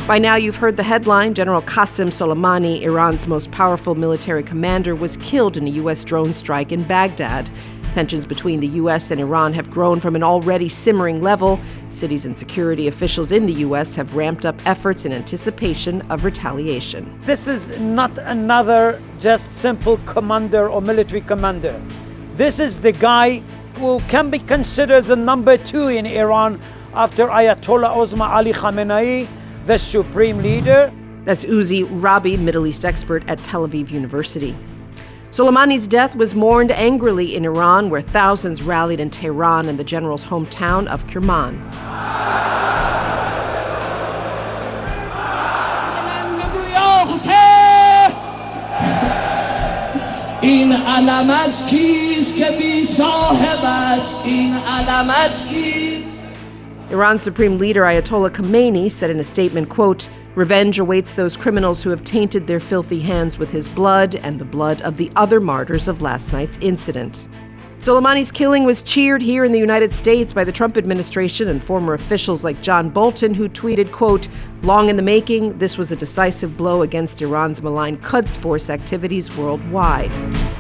By now, you've heard the headline. General Qasem Soleimani, Iran's most powerful military commander, was killed in a U.S. drone strike in Baghdad. Tensions between the U.S. and Iran have grown from an already simmering level. Cities and security officials in the U.S. have ramped up efforts in anticipation of retaliation. This is not another just simple commander or military commander. This is the guy who can be considered the number 2 in Iran after Ayatollah Osman Ali Khamenei, the supreme leader. That's Uzi Rabi, Middle East expert at Tel Aviv University. Soleimani's death was mourned angrily in Iran, where thousands rallied in Tehran and the general's hometown of Kerman. این علم از کیست که بی صاحب است این علم از کیست. Iran's Supreme Leader Ayatollah Khamenei said in a statement, quote, "Revenge awaits those criminals who have tainted their filthy hands with his blood and the blood of the other martyrs of last night's incident." Soleimani's killing was cheered here in the United States by the Trump administration and former officials like John Bolton, who tweeted, quote, "Long in the making, this was a decisive blow against Iran's malign Quds Force activities worldwide."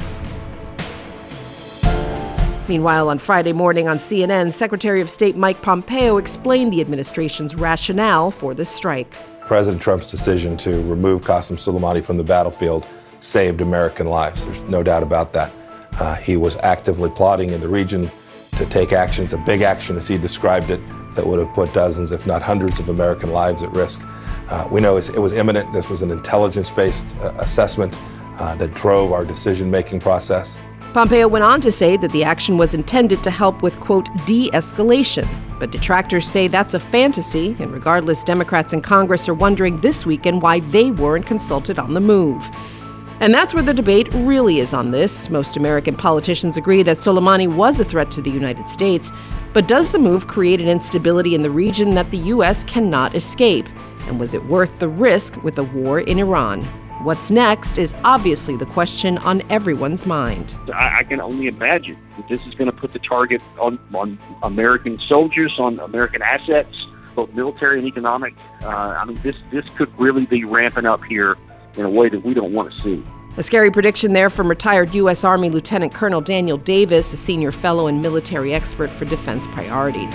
Meanwhile, on Friday morning on CNN, Secretary of State Mike Pompeo explained the administration's rationale for the strike. President Trump's decision to remove Qasem Soleimani from the battlefield saved American lives. There's no doubt about that. He was actively plotting in the region to take actions, a big action as he described it, that would have put dozens, if not hundreds of American lives at risk. We know it was imminent. This was an intelligence-based assessment that drove our decision-making process. Pompeo went on to say that the action was intended to help with, quote, de-escalation. But detractors say that's a fantasy, and regardless, Democrats in Congress are wondering this weekend why they weren't consulted on the move. And that's where the debate really is on this. Most American politicians agree that Soleimani was a threat to the United States. But does the move create an instability in the region that the U.S. cannot escape? And was it worth the risk with a war in Iran? What's next is obviously the question on everyone's mind. I can only imagine that this is going to put the target on American soldiers, on American assets, both military and economic. This could really be ramping up here in a way that we don't want to see. A scary prediction there from retired U.S. Army Lieutenant Colonel Daniel Davis, a senior fellow and military expert for defense priorities.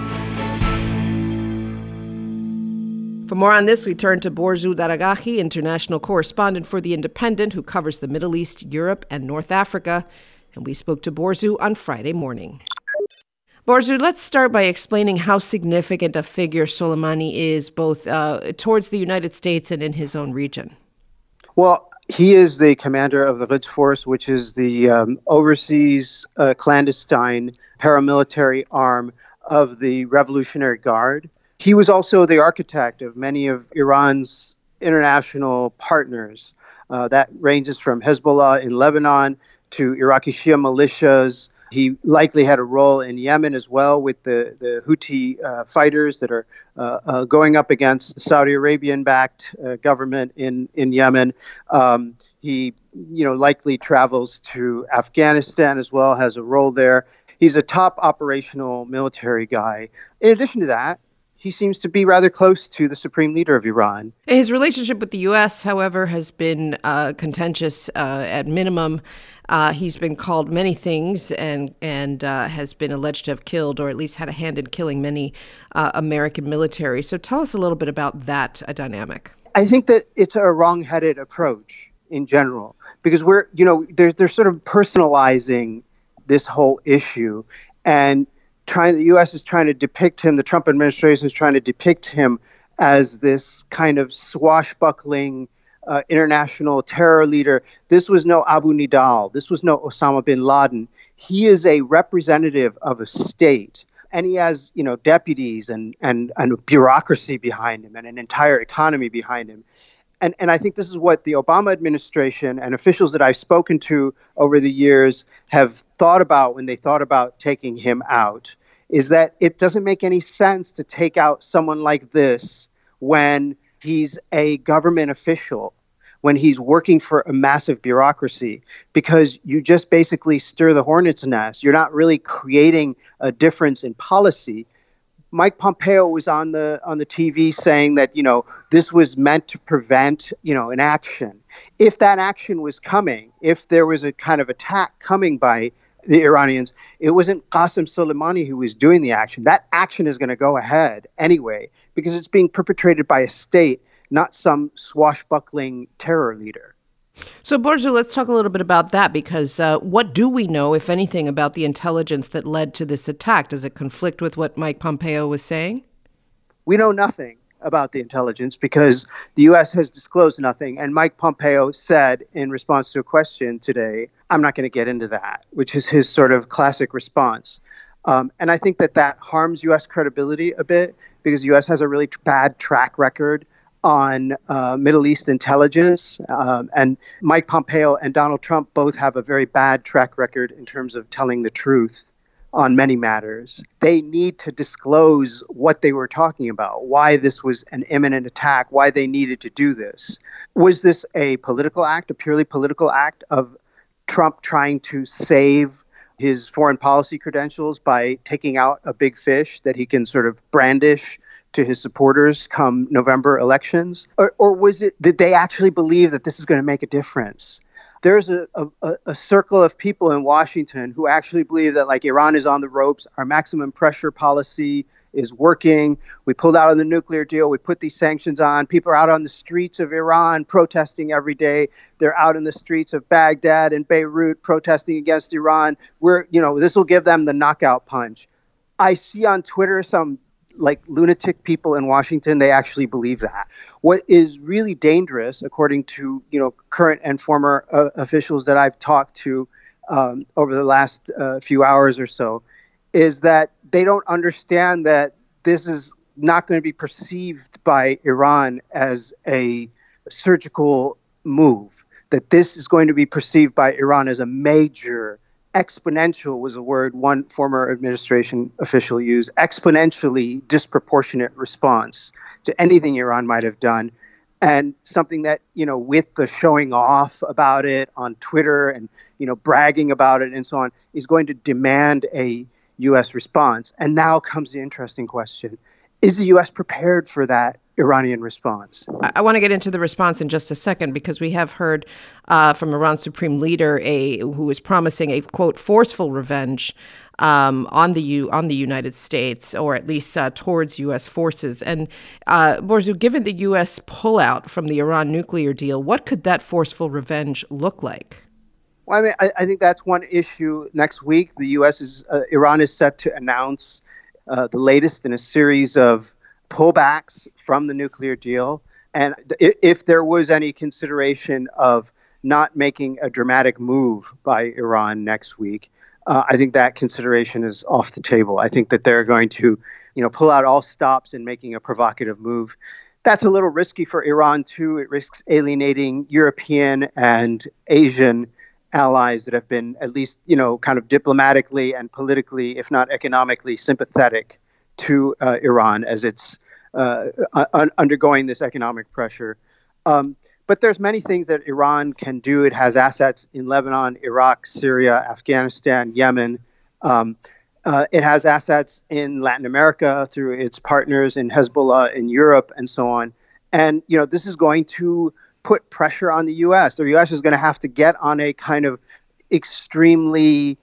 For more on this, we turn to Borzu Daragahi, international correspondent for The Independent, who covers the Middle East, Europe, and North Africa. And we spoke to Borzu on Friday morning. Borzu, let's start by explaining how significant a figure Soleimani is, both towards the United States and in his own region. Well, he is the commander of the Quds Force, which is the overseas clandestine paramilitary arm of the Revolutionary Guard. He was also the architect of many of Iran's international partners. That ranges from Hezbollah in Lebanon to Iraqi Shia militias. He likely had a role in Yemen as well with the Houthi fighters that are going up against the Saudi Arabian-backed government in Yemen. He, likely travels to Afghanistan as well, has a role there. He's a top operational military guy. In addition to that, he seems to be rather close to the supreme leader of Iran. His relationship with the U.S., however, has been contentious at minimum. He's been called many things and has been alleged to have killed, or at least had a hand in killing, many American military. So tell us a little bit about that dynamic. I think that it's a wrong-headed approach in general, because they're sort of personalizing this whole issue, and the U.S. is trying to depict him, the Trump administration is trying to depict him as this kind of swashbuckling international terror leader. This was no Abu Nidal. This was no Osama bin Laden. He is a representative of a state, and he has, deputies and a bureaucracy behind him and an entire economy behind him. And I think this is what the Obama administration and officials that I've spoken to over the years have thought about when they thought about taking him out, is that it doesn't make any sense to take out someone like this when he's a government official, when he's working for a massive bureaucracy, because you just basically stir the hornet's nest. You're not really creating a difference in policy. Mike Pompeo was on the TV saying that, this was meant to prevent, an action. If that action was coming, if there was a kind of attack coming by the Iranians, it wasn't Qasem Soleimani who was doing the action. That action is going to go ahead anyway, because it's being perpetrated by a state, not some swashbuckling terror leader. So, Borzu, let's talk a little bit about that, because what do we know, if anything, about the intelligence that led to this attack? Does it conflict with what Mike Pompeo was saying? We know nothing about the intelligence because the U.S. has disclosed nothing. And Mike Pompeo said in response to a question today, I'm not going to get into that, which is his sort of classic response. And I think that harms U.S. credibility a bit because the U.S. has a really bad track record on Middle East intelligence. And Mike Pompeo and Donald Trump both have a very bad track record in terms of telling the truth on many matters. They need to disclose what they were talking about, why this was an imminent attack, why they needed to do this. Was this a political act, a purely political act of Trump trying to save his foreign policy credentials by taking out a big fish that he can sort of brandish to his supporters come November elections? Or was it, did they actually believe that this is going to make a difference? There's a circle of people in Washington who actually believe that like Iran is on the ropes, our maximum pressure policy is working. We pulled out of the nuclear deal. We put these sanctions on. People are out on the streets of Iran protesting every day. They're out in the streets of Baghdad and Beirut protesting against Iran. This will give them the knockout punch. I see on Twitter some like lunatic people in Washington, they actually believe that. What is really dangerous, according to current and former officials that I've talked to over the last few hours or so, is that they don't understand that this is not going to be perceived by Iran as a surgical move, that this is going to be perceived by Iran as a major exponential was a word one former administration official used, exponentially disproportionate response to anything Iran might have done. And something that, with the showing off about it on Twitter and, bragging about it and so on, is going to demand a U.S. response. And now comes the interesting question. Is the U.S. prepared for that Iranian response? I want to get into the response in just a second, because we have heard from Iran's supreme leader who is promising a, quote, forceful revenge on the United States, or at least towards U.S. forces. And Borzu, given the U.S. pullout from the Iran nuclear deal, what could that forceful revenge look like? Well, I mean, I think that's one issue. Next week, Iran is set to announce the latest in a series of pullbacks from the nuclear deal. And if there was any consideration of not making a dramatic move by Iran next week, I think that consideration is off the table. I think that they're going to, pull out all stops in making a provocative move. That's a little risky for Iran, too. It risks alienating European and Asian allies that have been at least, kind of diplomatically and politically, if not economically, sympathetic to Iran as it's undergoing this economic pressure. But there's many things that Iran can do. It has assets in Lebanon, Iraq, Syria, Afghanistan, Yemen. It has assets in Latin America through its partners in Hezbollah in Europe and so on. And, this is going to put pressure on the U.S. The U.S. is going to have to get on a kind of extremely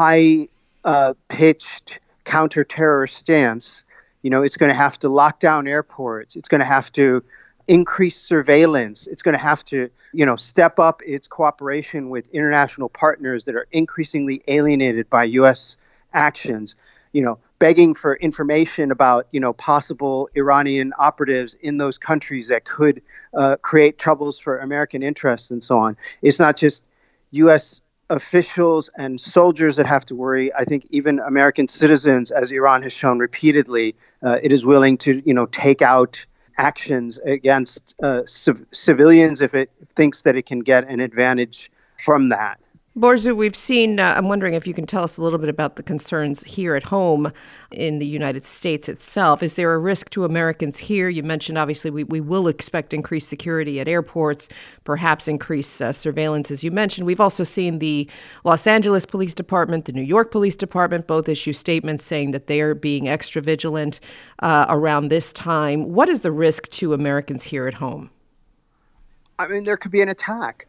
high-pitched counter-terror stance. It's going to have to lock down airports. It's going to have to increase surveillance. It's going to have to, step up its cooperation with international partners that are increasingly alienated by U.S. actions. Begging for information about, possible Iranian operatives in those countries that could create troubles for American interests and so on. It's not just U.S. officials and soldiers that have to worry. I think even American citizens, as Iran has shown repeatedly, it is willing to, take out actions against civilians if it thinks that it can get an advantage from that. Borzu, we've seen, I'm wondering if you can tell us a little bit about the concerns here at home in the United States itself. Is there a risk to Americans here? You mentioned, obviously, we will expect increased security at airports, perhaps increased surveillance, as you mentioned. We've also seen the Los Angeles Police Department, the New York Police Department, both issue statements saying that they are being extra vigilant around this time. What is the risk to Americans here at home? I mean, there could be an attack.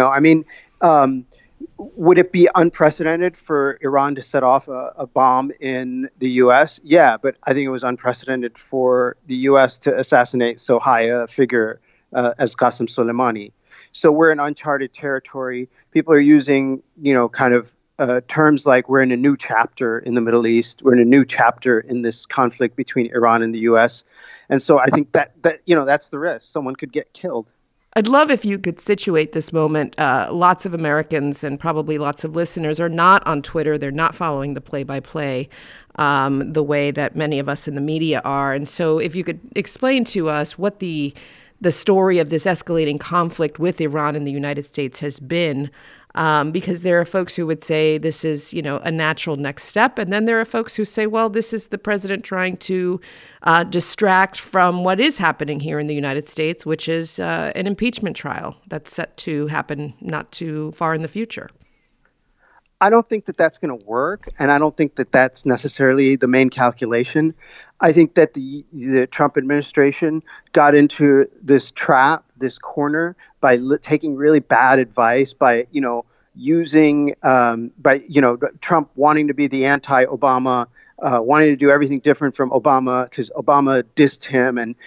Would it be unprecedented for Iran to set off a bomb in the U.S.? Yeah, but I think it was unprecedented for the U.S. to assassinate so high a figure as Qasem Soleimani. So we're in uncharted territory. People are using, terms like we're in a new chapter in the Middle East. We're in a new chapter in this conflict between Iran and the U.S. And so I think that that's the risk. Someone could get killed. I'd love if you could situate this moment. Lots of Americans and probably lots of listeners are not on Twitter. They're not following the play-by-play the way that many of us in the media are. And so if you could explain to us what the story of this escalating conflict with Iran and the United States has been, because there are folks who would say this is, a natural next step. And then there are folks who say, well, this is the president trying to distract from what is happening here in the United States, which is an impeachment trial that's set to happen not too far in the future. I don't think that that's going to work, and I don't think that that's necessarily the main calculation. I think that the Trump administration got into this trap, this corner, by taking really bad advice, by using Trump wanting to be the anti-Obama, wanting to do everything different from Obama because Obama dissed him, and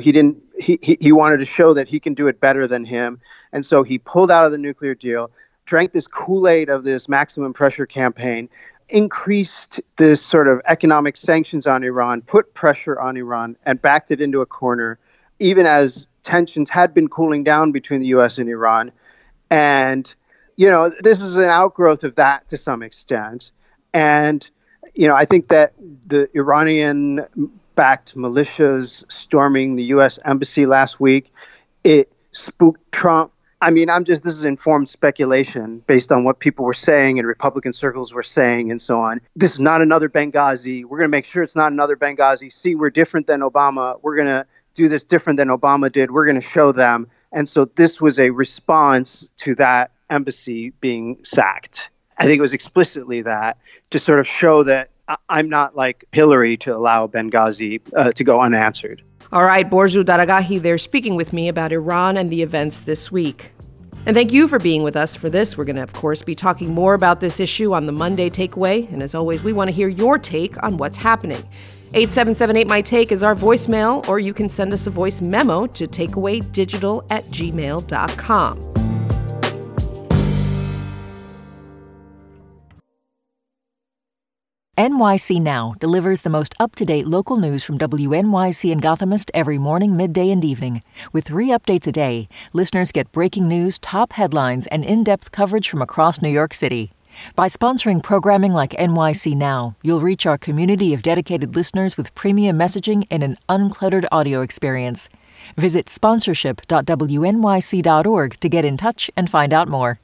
he wanted to show that he can do it better than him, and so he pulled out of the nuclear deal, drank this Kool-Aid of this maximum pressure campaign, increased this sort of economic sanctions on Iran, put pressure on Iran, and backed it into a corner, even as tensions had been cooling down between the U.S. and Iran. And, this is an outgrowth of that to some extent. And, I think that the Iranian-backed militias storming the U.S. embassy last week, it spooked Trump. I mean, this is informed speculation based on what people were saying and Republican circles were saying and so on. This is not another Benghazi. We're going to make sure it's not another Benghazi. See, we're different than Obama. We're going to do this different than Obama did. We're going to show them. And so this was a response to that embassy being sacked. I think it was explicitly that, to sort of show that I'm not like Hillary to allow Benghazi to go unanswered. All right, Borzu Daragahi there speaking with me about Iran and the events this week. And thank you for being with us for this. We're going to, of course, be talking more about this issue on the Monday Takeaway. And as always, we want to hear your take on what's happening. 877-8MY-TAKE is our voicemail, or you can send us a voice memo to takeawaydigital@gmail.com. NYC Now delivers the most up-to-date local news from WNYC and Gothamist every morning, midday, and evening. With 3 updates a day, listeners get breaking news, top headlines, and in-depth coverage from across New York City. By sponsoring programming like NYC Now, you'll reach our community of dedicated listeners with premium messaging and an uncluttered audio experience. Visit sponsorship.wnyc.org to get in touch and find out more.